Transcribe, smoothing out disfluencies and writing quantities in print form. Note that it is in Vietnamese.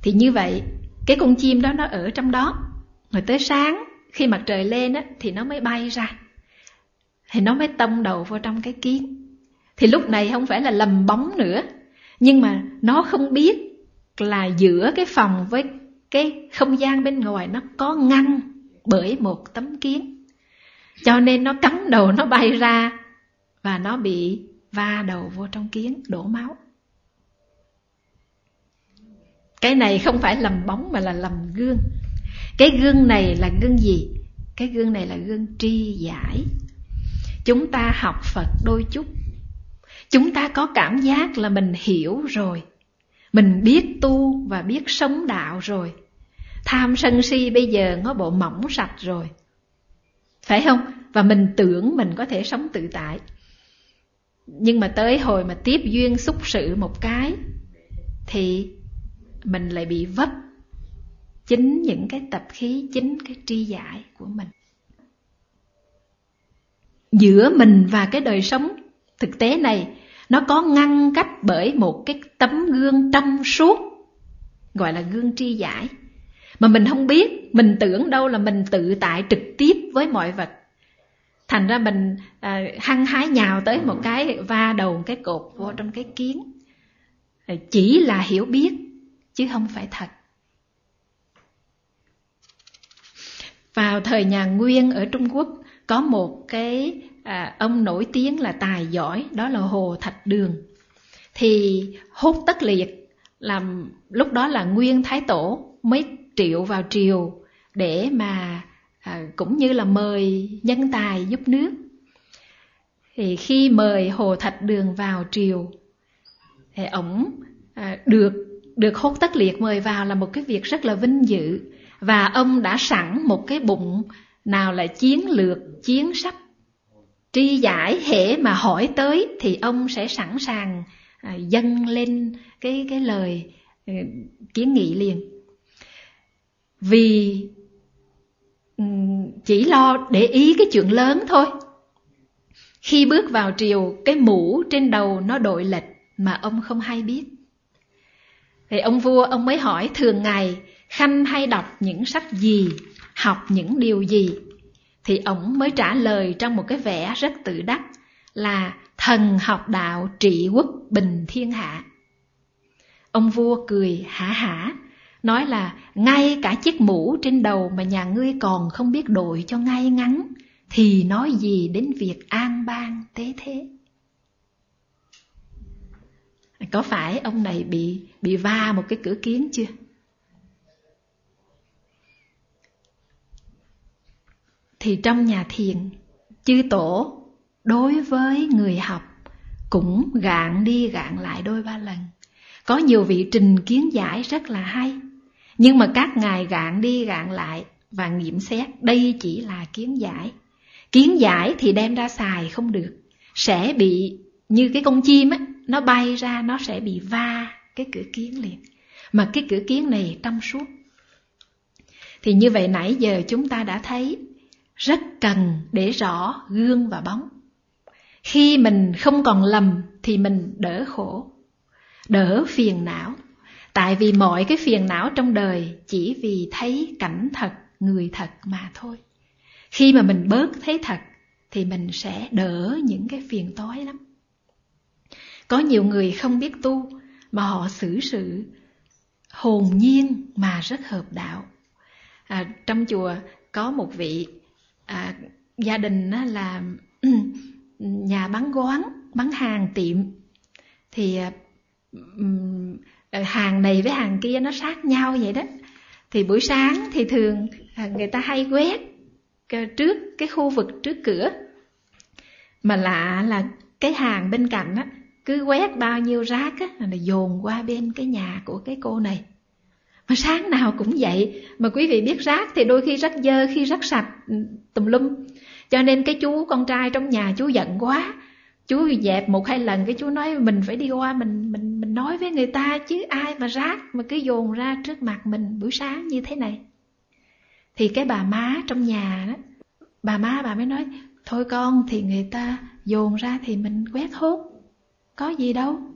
Thì như vậy cái con chim đó nó ở trong đó, rồi tới sáng khi mặt trời lên á, thì nó mới bay ra, thì nó mới tông đầu vô trong cái kiến. Thì lúc này không phải là lầm bóng nữa, nhưng mà nó không biết là giữa cái phòng với cái không gian bên ngoài nó có ngăn bởi một tấm kiến, cho nên nó cắm đầu nó bay ra và nó bị va đầu vô trong kiến, đổ máu. Cái này không phải lầm bóng mà là lầm gương. Cái gương này là gương gì? Cái gương này là gương tri giải. Chúng ta học Phật đôi chút, chúng ta có cảm giác là mình hiểu rồi, mình biết tu và biết sống đạo rồi. Tham sân si bây giờ nó bộ mỏng sạch rồi, phải không? Và mình tưởng mình có thể sống tự tại. Nhưng mà tới hồi mà tiếp duyên xúc sự một cái thì mình lại bị vấp chính những cái tập khí, chính cái tri giải của mình. Giữa mình và cái đời sống thực tế này, nó có ngăn cách bởi một cái tấm gương trong suốt, gọi là gương tri giải. Mà mình không biết, mình tưởng đâu là mình tự tại trực tiếp với mọi vật. Thành ra mình hăng hái nhào tới một cái, va đầu cái cột vô trong cái kiến. Chỉ là hiểu biết, chứ không phải thật. Vào thời nhà Nguyên ở Trung Quốc, có một cái ông nổi tiếng là tài giỏi, đó là Hồ Thạch Đường. Thì hốt tất liệt, làm lúc đó là Nguyên Thái Tổ mới triệu vào triều để mà cũng như là mời nhân tài giúp nước. Thì khi mời Hồ Thạch Đường vào triều, thì ổng được hốt tất liệt mời vào là một cái việc rất là vinh dự. Và ông đã sẵn một cái bụng, nào là chiến lược, chiến sách, tri giải, hễ mà hỏi tới thì ông sẽ sẵn sàng dâng lên cái lời kiến nghị liền. Vì chỉ lo để ý cái chuyện lớn thôi. Khi bước vào triều, cái mũ trên đầu nó đội lệch mà ông không hay biết. Thì ông vua ông mới hỏi thường ngày Khanh hay đọc những sách gì, học những điều gì. Thì ổng mới trả lời trong một cái vẻ rất tự đắc là thần học đạo trị quốc bình thiên hạ. Ông vua cười hả hả, nói là ngay cả chiếc mũ trên đầu mà nhà ngươi còn không biết đội cho ngay ngắn, thì nói gì đến việc an bang tế thế. Có phải ông này bị va một cái cửa kiến chưa? Thì trong nhà thiền, chư tổ đối với người học cũng gạn đi gạn lại đôi ba lần. Có nhiều vị trình kiến giải rất là hay, nhưng mà các ngài gạn đi gạn lại và nghiệm xét đây chỉ là kiến giải. Kiến giải thì đem ra xài không được, sẽ bị như cái con chim á, nó bay ra nó sẽ bị va cái cửa kiến liền. Mà cái cửa kiến này trong suốt. Thì như vậy nãy giờ chúng ta đã thấy rất cần để rõ gương và bóng. Khi mình không còn lầm thì mình đỡ khổ, đỡ phiền não. Tại vì mọi cái phiền não trong đời chỉ vì thấy cảnh thật, người thật mà thôi. Khi mà mình bớt thấy thật thì mình sẽ đỡ những cái phiền toái lắm. Có nhiều người không biết tu mà họ xử sự hồn nhiên mà rất hợp đạo. Trong chùa có một vị gia đình là nhà bán quán, bán hàng tiệm. Thì hàng này với hàng kia nó sát nhau vậy đó. Thì buổi sáng thì thường người ta hay quét trước cái khu vực trước cửa. Mà lạ là cái hàng bên cạnh á, cứ quét bao nhiêu rác á là dồn qua bên cái nhà của cái cô này. Mà sáng nào cũng vậy. Mà quý vị biết rác thì đôi khi rất dơ, khi rất sạch tùm lum. Cho nên cái chú con trai trong nhà chú giận quá, chú dẹp một hai lần, cái chú nói mình phải đi qua mình nói với người ta chứ, ai mà rác mà cứ dồn ra trước mặt mình buổi sáng như thế này. Thì cái bà má trong nhà đó, bà mới nói thôi con, thì người ta dồn ra thì mình quét hốt, có gì đâu.